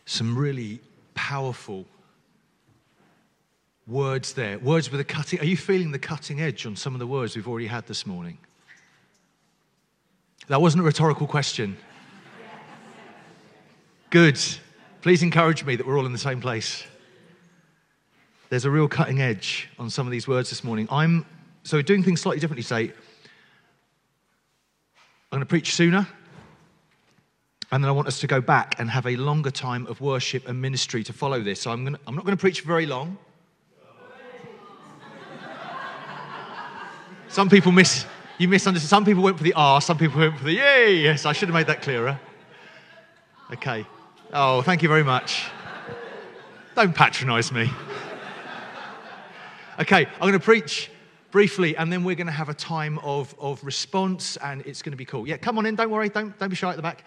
Some really powerful words there. Words with a cutting... Are you feeling the cutting edge on some of the words we've already had this morning? That wasn't a rhetorical question. Good. Please encourage me that we're all in the same place. There's a real cutting edge on some of these words this morning. So doing things slightly differently today. I'm going to preach sooner. And then I want us to go back and have a longer time of worship and ministry to follow this. So I'm not going to preach very long. Some people misunderstood. Some people went for the R, some people went for the yay. Yes, I should have made that clearer. Okay. Oh, thank you very much. Don't patronise me. Okay, I'm going to preach briefly, and then we're going to have a time of response, and it's going to be cool. Yeah, come on in, don't worry, don't be shy at the back.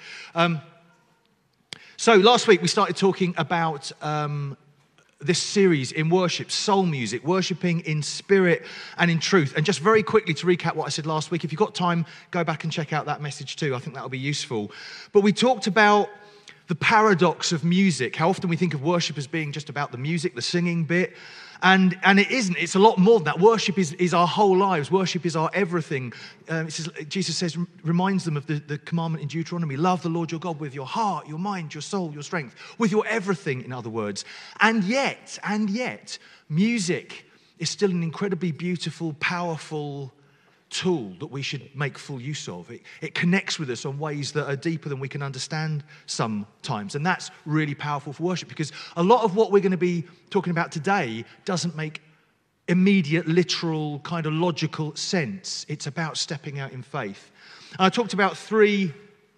So last week we started talking about this series in worship, soul music, worshipping in spirit and in truth. And just very quickly to recap what I said last week, if you've got time, go back and check out that message too. I think that'll be useful. But we talked about the paradox of music, how often we think of worship as being just about the music, the singing bit. And it isn't. It's a lot more than that. Worship is our whole lives. Worship is our everything. Jesus reminds them of the commandment in Deuteronomy. Love the Lord your God with your heart, your mind, your soul, your strength, with your everything, in other words. And yet, music is still an incredibly beautiful, powerful tool that we should make full use of. It connects with us on ways that are deeper than we can understand sometimes. And that's really powerful for worship, because a lot of what we're going to be talking about today doesn't make immediate, literal, kind of logical sense. It's about stepping out in faith. And I talked about 3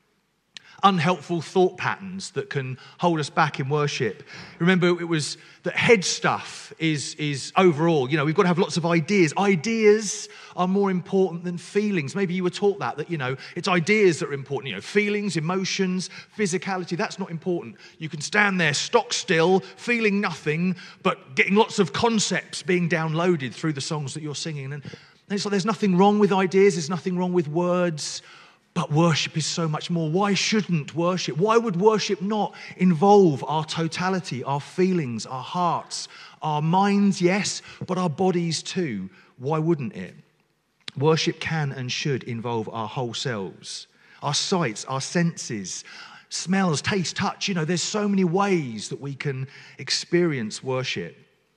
unhelpful thought patterns that can hold us back in worship. Remember, it was that head stuff is overall, we've got to have lots of ideas. Ideas are more important than feelings. Maybe you were taught that it's ideas that are important. Feelings, emotions, physicality, that's not important. You can stand there stock still, feeling nothing, but getting lots of concepts being downloaded through the songs that you're singing. And it's like there's nothing wrong with ideas, there's nothing wrong with words. But worship is so much more. Why shouldn't worship? Why would worship not involve our totality, our feelings, our hearts, our minds, yes, but our bodies too? Why wouldn't it? Worship can and should involve our whole selves, our sights, our senses, smells, taste, touch. There's so many ways that we can experience worship.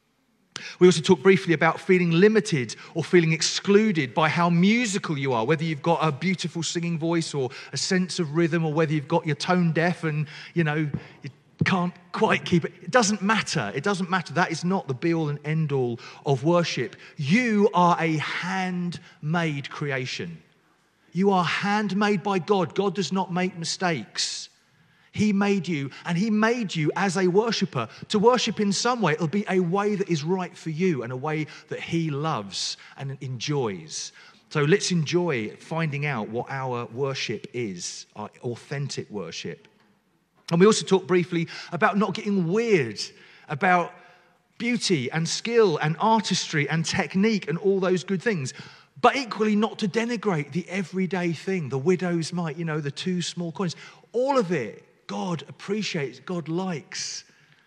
We also talked briefly about feeling limited or feeling excluded by how musical you are, whether you've got a beautiful singing voice or a sense of rhythm, or whether you've got your tone deaf and, you can't quite keep it. It doesn't matter. It doesn't matter. That is not the be-all and end-all of worship. You are a handmade creation. You are handmade by God. God does not make mistakes. He made you, and he made you as a worshipper. To worship in some way, it'll be a way that is right for you and a way that he loves and enjoys. So let's enjoy finding out what our worship is, our authentic worship. And we also talked briefly about not getting weird, about beauty and skill and artistry and technique and all those good things. But equally not to denigrate the everyday thing, the widow's mite, the 2 small coins. All of it. God appreciates, God likes.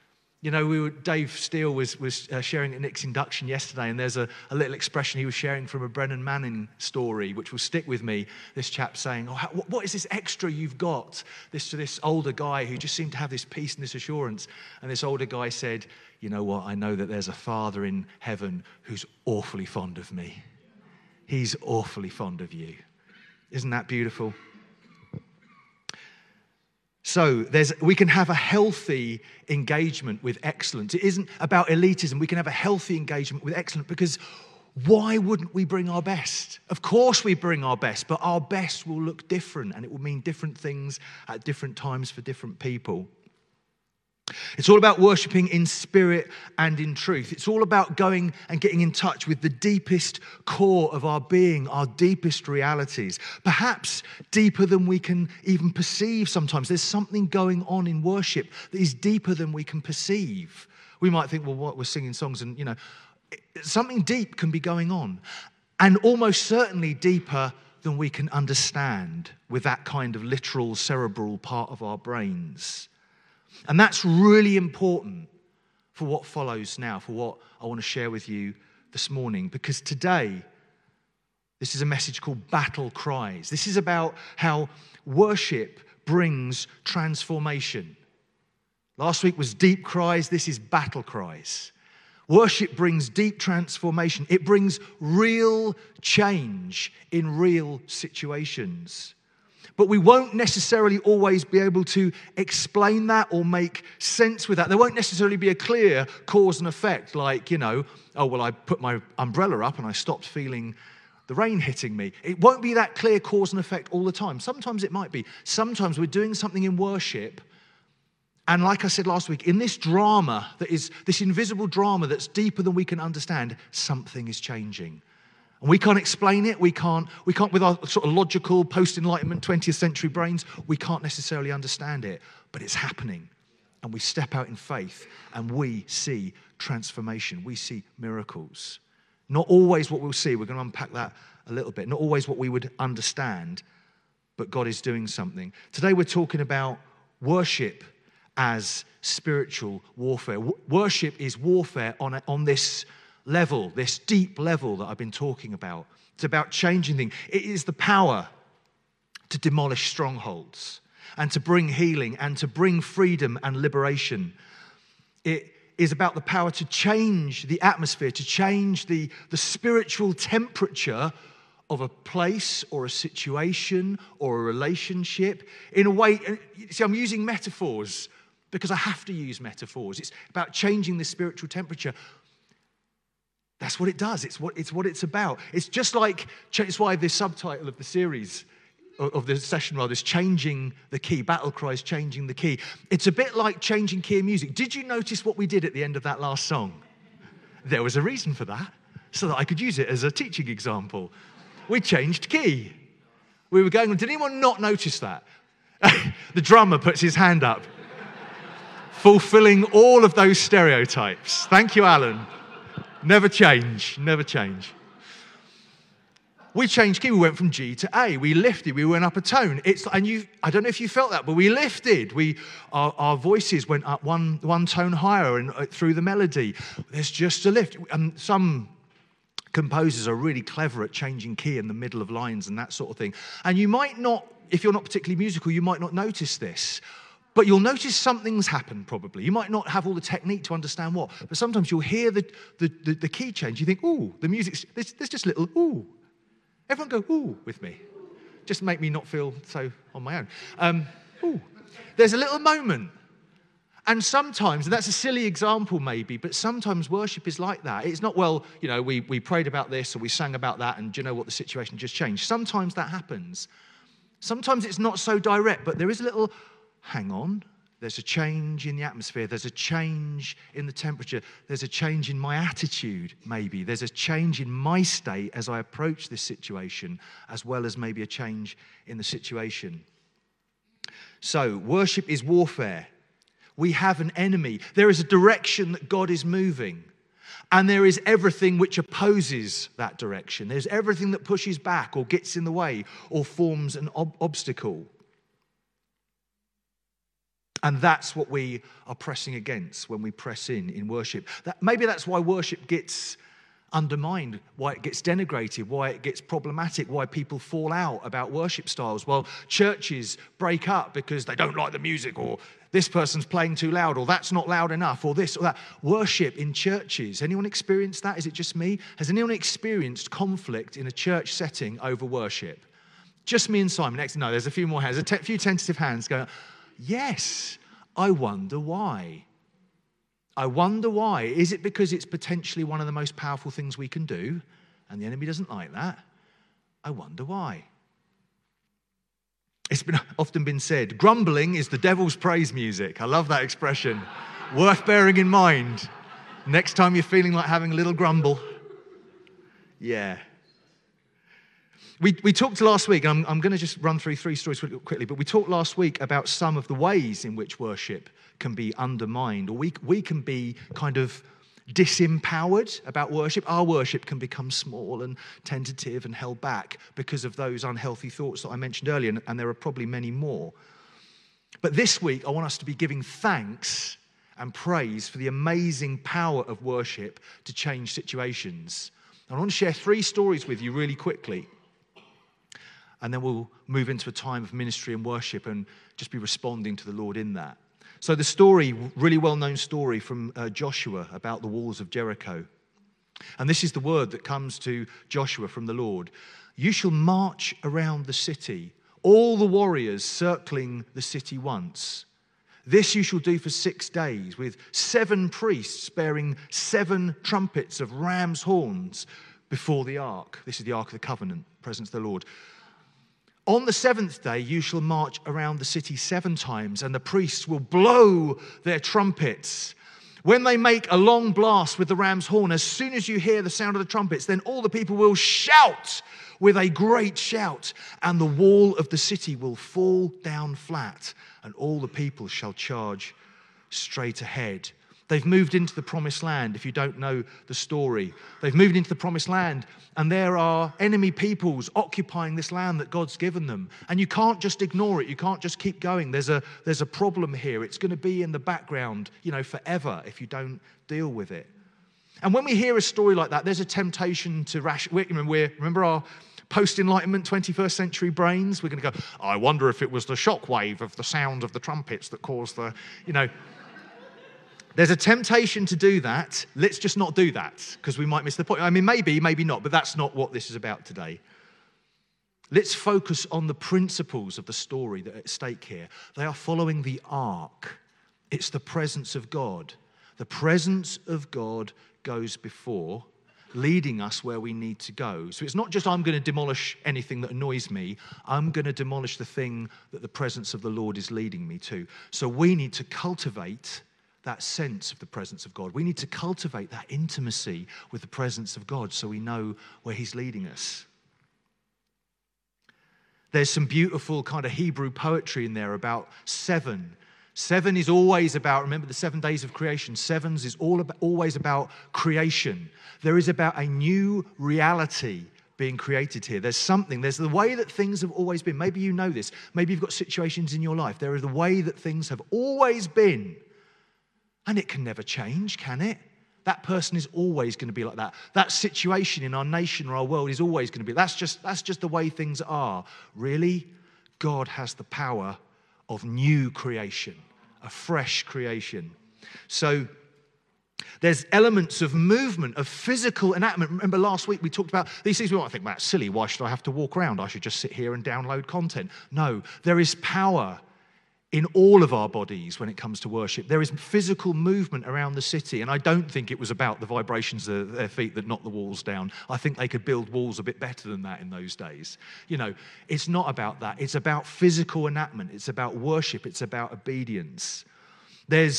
Dave Steele was sharing at Nick's induction yesterday, and there's a little expression he was sharing from a Brennan Manning story, which will stick with me. This chap saying, what is this extra you've got? This older guy who just seemed to have this peace and this assurance. And this older guy said, you know what, I know that there's a Father in heaven who's awfully fond of me. He's awfully fond of you. Isn't that beautiful? So we can have a healthy engagement with excellence. It isn't about elitism. We can have a healthy engagement with excellence, because why wouldn't we bring our best? Of course we bring our best, but our best will look different, and it will mean different things at different times for different people. It's all about worshipping in spirit and in truth. It's all about going and getting in touch with the deepest core of our being, our deepest realities, perhaps deeper than we can even perceive sometimes. There's something going on in worship that is deeper than we can perceive. We might think, well, what, we're singing songs and, something deep can be going on, and almost certainly deeper than we can understand with that kind of literal cerebral part of our brains. And that's really important for what follows now, for what I want to share with you this morning. Because today, this is a message called Battle Cries. This is about how worship brings transformation. Last week was Deep Cries. This is Battle Cries. Worship brings deep transformation. It brings real change in real situations. But we won't necessarily always be able to explain that or make sense with that. There won't necessarily be a clear cause and effect like, oh, well, I put my umbrella up and I stopped feeling the rain hitting me. It won't be that clear cause and effect all the time. Sometimes it might be. Sometimes we're doing something in worship, and like I said last week, in this drama that is this invisible drama that's deeper than we can understand, something is changing. And we can't explain it. We can't with our sort of logical post-Enlightenment 20th century brains, we can't necessarily understand it, but it's happening. And we step out in faith and we see transformation. We see miracles. Not always what we'll see. We're going to unpack that a little bit. Not always what we would understand, but God is doing something. Today we're talking about worship as spiritual warfare. Worship is warfare on this level, this deep level that I've been talking about. It's about changing things. It is the power to demolish strongholds and to bring healing and to bring freedom and liberation. It is about the power to change the atmosphere, to change the spiritual temperature of a place or a situation or a relationship in a way. See, I'm using metaphors because I have to use metaphors. It's about changing the spiritual temperature. That's what it does. It's what it's about. It's just like, it's why this subtitle of the series, of the session rather, is Changing the Key. Battle Cries, Changing the Key. It's a bit like changing key in music. Did you notice what we did at the end of that last song? There was a reason for that, so that I could use it as a teaching example. We changed key. We were going, did anyone not notice that? The drummer puts his hand up, fulfilling all of those stereotypes. Thank you, Alan. Never change, never change. We changed key. We went from G to A. We lifted. We went up a tone. I don't know if you felt that, but we lifted. Our voices went up one tone higher and through the melody. There's just a lift. Some composers are really clever at changing key in the middle of lines and that sort of thing. And you might not, if you're not particularly musical, you might not notice this. But you'll notice something's happened probably. You might not have all the technique to understand what, but sometimes you'll hear the key change. You think, ooh, the music's, there's just little ooh. Everyone go ooh with me. Just make me not feel so on my own. Ooh. There's a little moment. And sometimes, and that's a silly example maybe, but sometimes worship is like that. It's not, well, we prayed about this or we sang about that and do you know what, the situation just changed. Sometimes that happens. Sometimes it's not so direct, but there is a little, hang on, there's a change in the atmosphere, there's a change in the temperature, there's a change in my attitude maybe, there's a change in my state as I approach this situation, as well as maybe a change in the situation. So, worship is warfare. We have an enemy. There is a direction that God is moving, and there is everything which opposes that direction. There's everything that pushes back or gets in the way or forms an obstacle. And that's what we are pressing against when we press in worship. Maybe that's why worship gets undermined, why it gets denigrated, why it gets problematic, why people fall out about worship styles. Well, churches break up because they don't like the music, or this person's playing too loud, or that's not loud enough, or this or that. Worship in churches. Anyone experienced that? Is it just me? Has anyone experienced conflict in a church setting over worship? Just me and Simon. No, there's a few more hands. A few tentative hands going, yes, I wonder why. I wonder why. Is it because it's potentially one of the most powerful things we can do, and the enemy doesn't like that? I wonder why. It's often been said, grumbling is the devil's praise music. I love that expression. Worth bearing in mind. Next time you're feeling like having a little grumble. Yeah. We talked last week, and I'm going to just run through 3 stories quickly, but we talked last week about some of the ways in which worship can be undermined, or we can be kind of disempowered about worship. Our worship can become small and tentative and held back because of those unhealthy thoughts that I mentioned earlier, and there are probably many more. But this week, I want us to be giving thanks and praise for the amazing power of worship to change situations. I want to share 3 stories with you really quickly. And then we'll move into a time of ministry and worship and just be responding to the Lord in that. So the story, really well-known story from Joshua about the walls of Jericho. And this is the word that comes to Joshua from the Lord. You shall march around the city, all the warriors circling the city once. This you shall do for 6 days, with 7 priests bearing 7 trumpets of ram's horns before the ark. This is the Ark of the Covenant, presence of the Lord. On the 7th day, you shall march around the city 7 times, and the priests will blow their trumpets. When they make a long blast with the ram's horn, as soon as you hear the sound of the trumpets, then all the people will shout with a great shout, and the wall of the city will fall down flat, and all the people shall charge straight ahead. They've moved into the promised land, if you don't know the story. They've moved into the promised land, and there are enemy peoples occupying this land that God's given them. And you can't just ignore it. You can't just keep going. There's a problem here. It's going to be in the background, forever if you don't deal with it. And when we hear a story like that, there's a temptation to remember our post-Enlightenment 21st century brains? We're going to go, I wonder if it was the shockwave of the sound of the trumpets that caused the. There's a temptation to do that. Let's just not do that, because we might miss the point. I mean, maybe not, but that's not what this is about today. Let's focus on the principles of the story that are at stake here. They are following the ark. It's the presence of God. The presence of God goes before, leading us where we need to go. So it's not just I'm going to demolish anything that annoys me. I'm going to demolish the thing that the presence of the Lord is leading me to. So we need to cultivate that sense of the presence of God. We need to cultivate that intimacy with the presence of God so we know where he's leading us. There's some beautiful kind of Hebrew poetry in there about 7. 7 is always about, remember the 7 days of creation, 7 is always about creation. There is about a new reality being created here. There's the way that things have always been. Maybe you know this. Maybe you've got situations in your life. There is the way that things have always been. And it can never change, can it? That person is always going to be like that. That situation in our nation or our world is always going to be. That's just the way things are. Really, God has the power of new creation, a fresh creation. So there's elements of movement, of physical enactment. Remember last week we talked about these things. We might think, well, that's silly. Why should I have to walk around? I should just sit here and download content. No, there is power in all of our bodies when it comes to worship. There is physical movement around the city, and I don't think it was about the vibrations of their feet that knocked the walls down. I think they could build walls a bit better than that in those days. It's not about that. It's about physical enactment. It's about worship. It's about obedience. There's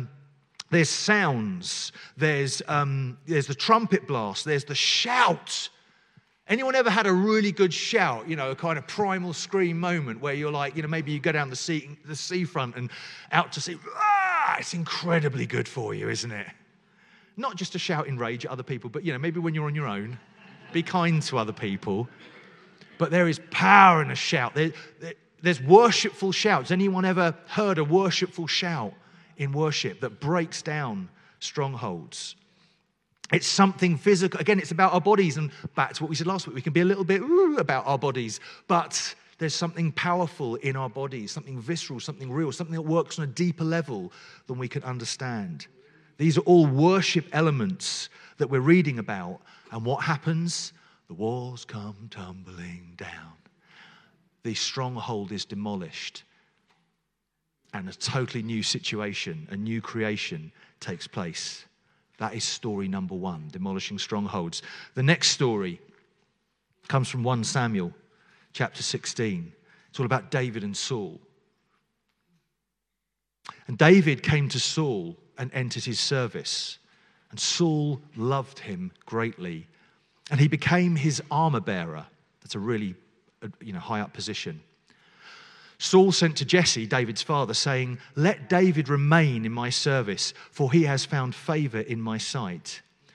sounds. There's the trumpet blast. There's the shout. Anyone ever had a really good shout, a kind of primal scream moment where you're like, maybe you go down the seafront and out to sea. It's incredibly good for you, isn't it? Not just to shout in rage at other people, but, maybe when you're on your own, be kind to other people. But there is power in a shout. There's worshipful shouts. Anyone ever heard a worshipful shout in worship that breaks down strongholds? It's something physical. Again, it's about our bodies. And back to what we said last week, we can be a little bit about our bodies. But there's something powerful in our bodies, something visceral, something real, something that works on a deeper level than we can understand. These are all worship elements that we're reading about. And what happens? The walls come tumbling down. The stronghold is demolished. And a totally new situation, a new creation takes place. That is story number 1, demolishing strongholds. The next story comes from 1 Samuel, chapter 16. It's all about David and Saul. And David came to Saul and entered his service. And Saul loved him greatly. And he became his armor bearer. That's a really high up position. Saul sent to Jesse, David's father, saying, "Let David remain in my service, for he has found favor in my sight."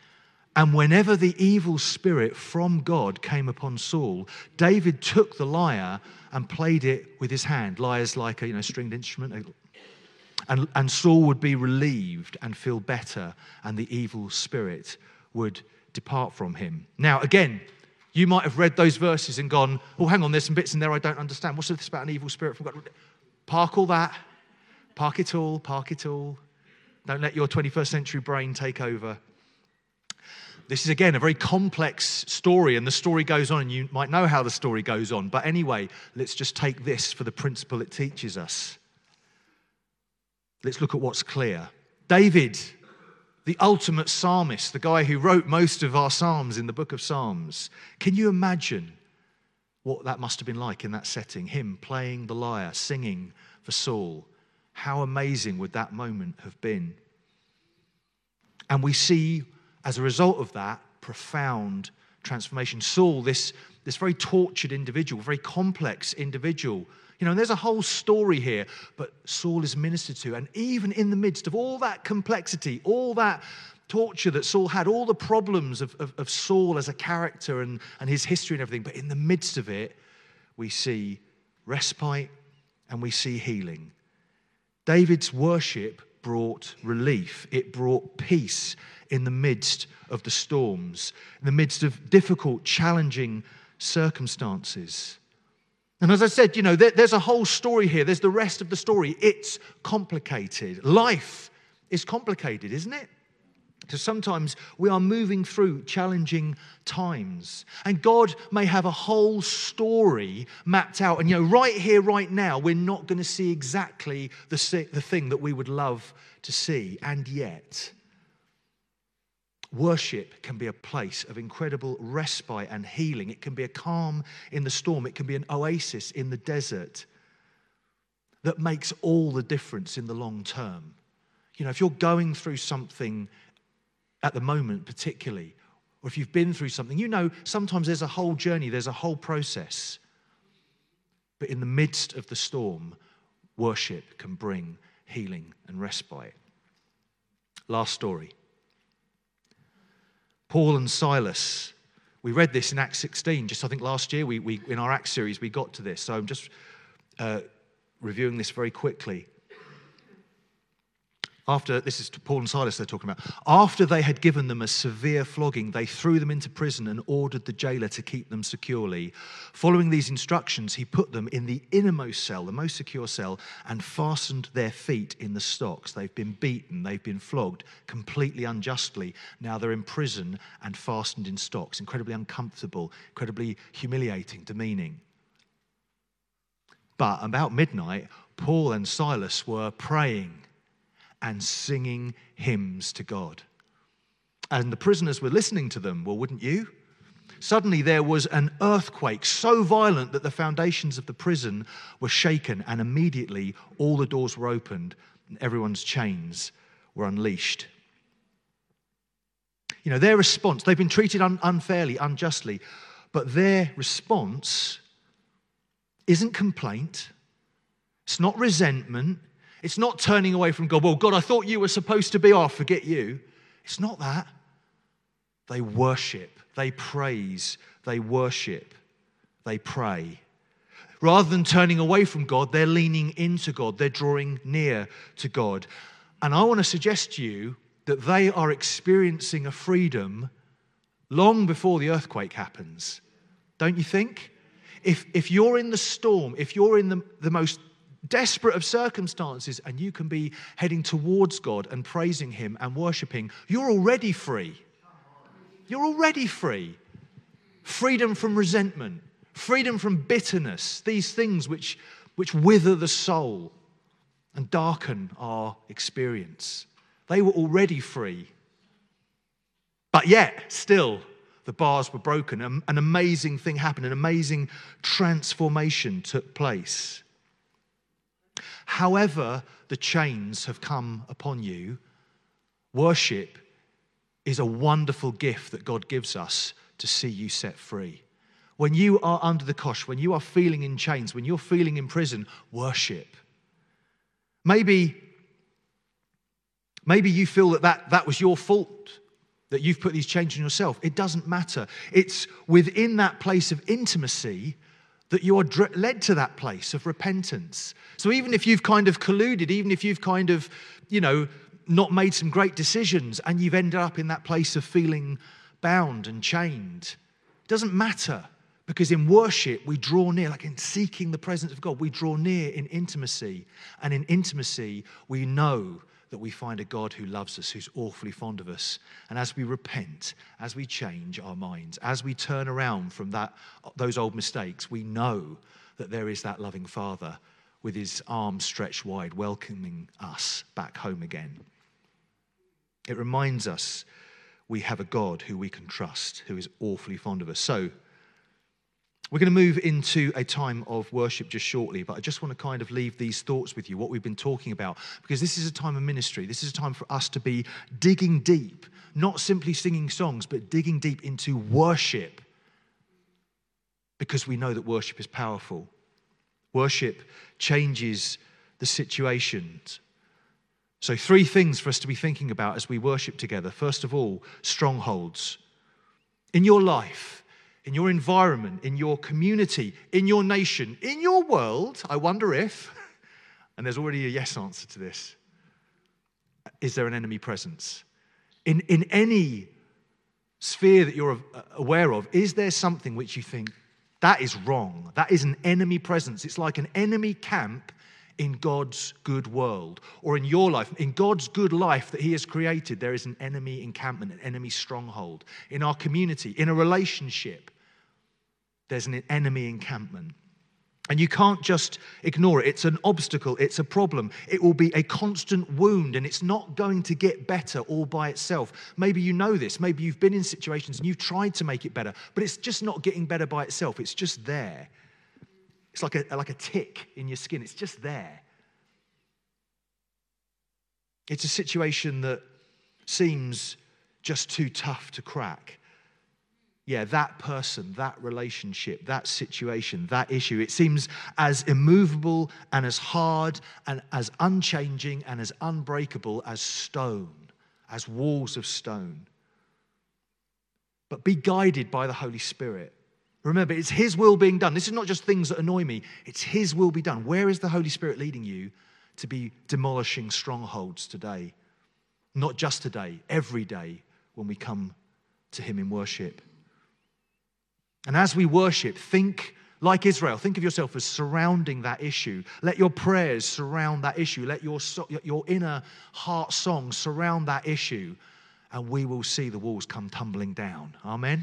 And whenever the evil spirit from God came upon Saul, David took the lyre and played it with his hand. Lyre's like a stringed instrument. And Saul would be relieved and feel better, and the evil spirit would depart from him. Now, again, you might have read those verses and gone, oh, hang on, there's some bits in there I don't understand. What's this about an evil spirit from God? Park all that. Park it all. Park it all. Don't let your 21st century brain take over. This is, again, a very complex story, and the story goes on, and you might know how the story goes on. But anyway, let's just take this for the principle it teaches us. Let's look at what's clear. David, the ultimate psalmist, the guy who wrote most of our psalms in the book of Psalms. Can you imagine what that must have been like in that setting? Him playing the lyre, singing for Saul. How amazing would that moment have been? And we see, as a result of that, profound transformation. Saul, this very tortured individual, very complex individual. And there's a whole story here, but Saul is ministered to. And even in the midst of all that complexity, all that torture that Saul had, all the problems of Saul as a character and his history and everything, but in the midst of it, we see respite and we see healing. David's worship brought relief. It brought peace in the midst of the storms, in the midst of difficult, challenging circumstances. And as I said, there's a whole story here. There's the rest of the story. It's complicated. Life is complicated, isn't it? So sometimes we are moving through challenging times. And God may have a whole story mapped out. And right here, right now, we're not going to see exactly the thing that we would love to see. And yet, worship can be a place of incredible respite and healing. It can be a calm in the storm. It can be an oasis in the desert that makes all the difference in the long term. If you're going through something at the moment particularly, or if you've been through something, sometimes there's a whole journey, there's a whole process. But in the midst of the storm, worship can bring healing and respite. Last story. Paul and Silas. We read this in Acts 16, just I think last year. We in our Acts series, we got to this. So I'm just reviewing this very quickly. This is Paul and Silas they're talking about. After they had given them a severe flogging, they threw them into prison and ordered the jailer to keep them securely. Following these instructions, he put them in the innermost cell, the most secure cell, and fastened their feet in the stocks. They've been beaten, they've been flogged completely unjustly. Now they're in prison and fastened in stocks. Incredibly uncomfortable, incredibly humiliating, demeaning. But about midnight, Paul and Silas were praying and singing hymns to God. And the prisoners were listening to them. Well, wouldn't you? Suddenly there was an earthquake so violent that the foundations of the prison were shaken, and immediately all the doors were opened and everyone's chains were unleashed. Their response, they've been treated unfairly, unjustly, but their response isn't complaint. It's not resentment. It's not turning away from God. Well, God, I thought you were supposed to be. Oh, forget you. It's not that. They worship. They praise. They worship. They pray. Rather than turning away from God, they're leaning into God. They're drawing near to God. And I want to suggest to you that they are experiencing a freedom long before the earthquake happens. Don't you think? If you're in the storm, if you're in the most desperate of circumstances, and you can be heading towards God and praising Him and worshiping, you're already free. You're already free. Freedom from resentment, freedom from bitterness, these things which wither the soul and darken our experience. They were already free. But yet, still, the bars were broken. An amazing thing happened. An amazing transformation took place. However the chains have come upon you, worship is a wonderful gift that God gives us to see you set free. When you are under the cosh, when you are feeling in chains, when you're feeling in prison, worship. Maybe you feel that was your fault. that you've put these changes on yourself. It doesn't matter. It's within that place of intimacy that you are led to that place of repentance. So even if you've kind of colluded, even if you've kind of, not made some great decisions and you've ended up in that place of feeling bound and chained, it doesn't matter, because in worship we draw near, like in seeking the presence of God, we draw near in intimacy. And in intimacy we know that we find a God who loves us, who's awfully fond of us. And as we repent, as we change our minds, as we turn around from those old mistakes, we know that there is that loving Father with his arms stretched wide, welcoming us back home again. It reminds us we have a God who we can trust, who is awfully fond of us. So we're going to move into a time of worship just shortly, but I just want to kind of leave these thoughts with you, what we've been talking about, because this is a time of ministry. This is a time for us to be digging deep, not simply singing songs, but digging deep into worship, because we know that worship is powerful. Worship changes the situations. So 3 things for us to be thinking about as we worship together. First of all, strongholds. In your life, in your environment, in your community, in your nation, in your world, I wonder if, and there's already a yes answer to this, is there an enemy presence? In any sphere that you're aware of, is there something which you think, that is wrong, that is an enemy presence? It's like an enemy camp in God's good world, or in your life, in God's good life that he has created, there is an enemy encampment, an enemy stronghold. In our community, in a relationship, there's an enemy encampment. And you can't just ignore it. It's an obstacle, it's a problem. It will be a constant wound, and it's not going to get better all by itself. Maybe you know this, maybe you've been in situations and you've tried to make it better, but it's just not getting better by itself. It's just there. It's like a tick in your skin. It's just there. It's a situation that seems just too tough to crack. Yeah, that person, that relationship, that situation, that issue, it seems as immovable and as hard and as unchanging and as unbreakable as stone, as walls of stone. But be guided by the Holy Spirit. Remember, it's his will being done. This is not just things that annoy me. It's his will be done. Where is the Holy Spirit leading you to be demolishing strongholds today? Not just today, every day when we come to him in worship. And as we worship, think like Israel. Think of yourself as surrounding that issue. Let your prayers surround that issue. Let your inner heart song surround that issue. And we will see the walls come tumbling down. Amen?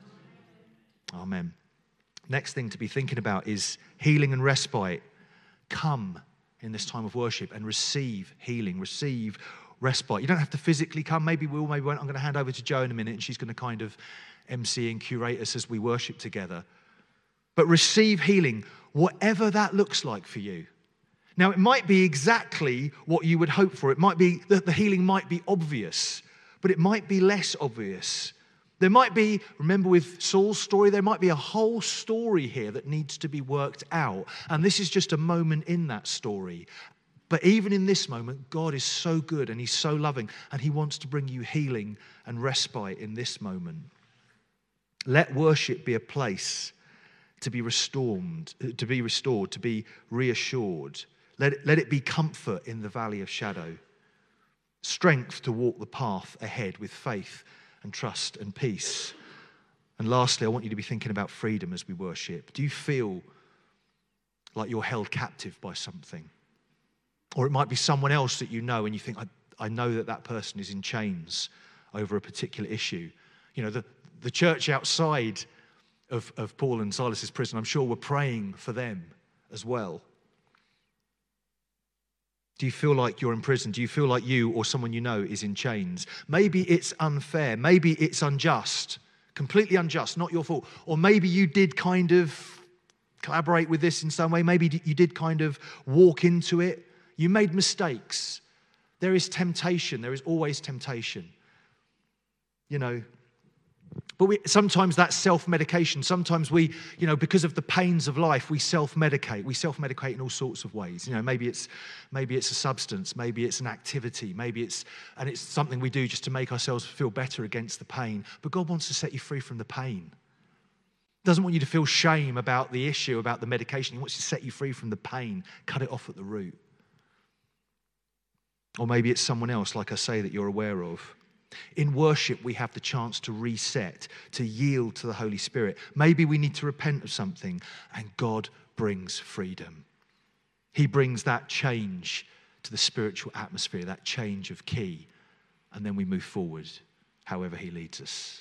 Amen. Next thing to be thinking about is healing and respite. Come in this time of worship and receive healing, receive respite. You don't have to physically come. Maybe we will, maybe we won't. I'm going to hand over to Jo in a minute, and she's going to kind of MC and curate us as we worship together. But receive healing, whatever that looks like for you. Now, it might be exactly what you would hope for. It might be that the healing might be obvious, but it might be less obvious. There might be, remember with Saul's story, there might be a whole story here that needs to be worked out. And this is just a moment in that story. But even in this moment, God is so good and he's so loving, and he wants to bring you healing and respite in this moment. Let worship be a place to be restored, to be reassured. Let it be comfort in the valley of shadow. Strength to walk the path ahead with faith and trust and peace. And lastly, I want you to be thinking about freedom as we worship. Do you feel like you're held captive by something? Or it might be someone else that you know and you think, I know that person is in chains over a particular issue. You know, the church outside of Paul and Silas's prison, I'm sure, were praying for them as well. Do you feel like you're in prison? Do you feel like you or someone you know is in chains? Maybe it's unfair. Maybe it's unjust. Completely unjust, not your fault. Or maybe you did kind of collaborate with this in some way. Maybe you did kind of walk into it. You made mistakes. There is temptation. There is always temptation. You know, But sometimes that's self-medication. Sometimes we, because of the pains of life, we self-medicate. We self-medicate in all sorts of ways. Maybe it's a substance, maybe it's an activity, it's something we do just to make ourselves feel better against the pain. But God wants to set you free from the pain. Doesn't want you to feel shame about the issue, about the medication. He wants to set you free from the pain, cut it off at the root. Or maybe it's someone else, like I say, that you're aware of. In worship, we have the chance to reset, to yield to the Holy Spirit. Maybe we need to repent of something, and God brings freedom. He brings that change to the spiritual atmosphere, that change of key, and then we move forward however he leads us.